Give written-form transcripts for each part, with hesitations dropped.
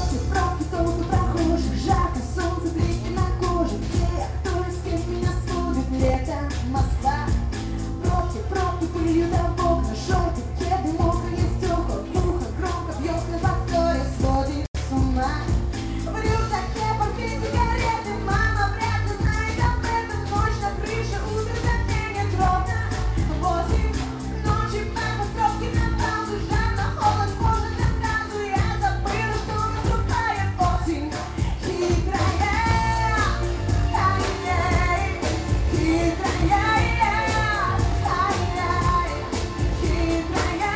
пробки, толпы прохожих, жарко, солнце трепет на коже. Где я, кто и с кем меня сводит лето, Москва. Пробки, пылью до окна, желтые кеды, мокрые стекла, глухо, громко бьет на повторе, сводит с ума. В рюкзаке портфель, сигареты, мама вряд ли знает об этом. Ночь на крыше, утро затменит ровно 8 ночи, папа в пробке на паузу, жарко, холод, кожа на сразу. Я забыла, что наступает осень. Хитрая, ай-яй, хитрая, ай-яй, хитрая,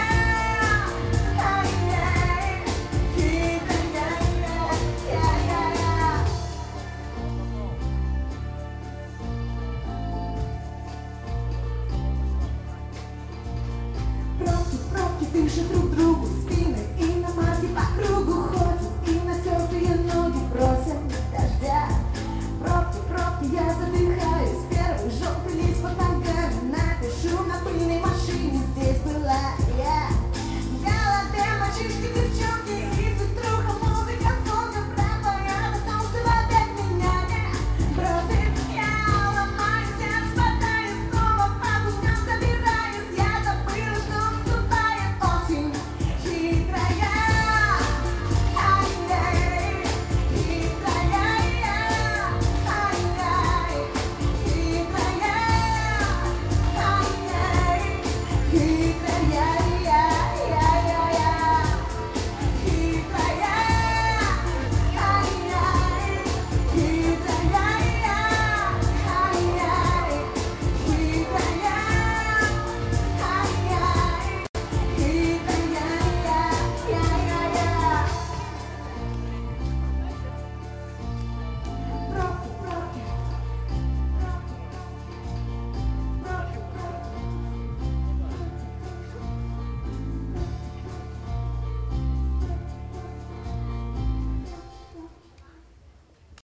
ай-яй, хитрая, я-я-я. Пробки дышат друг другу.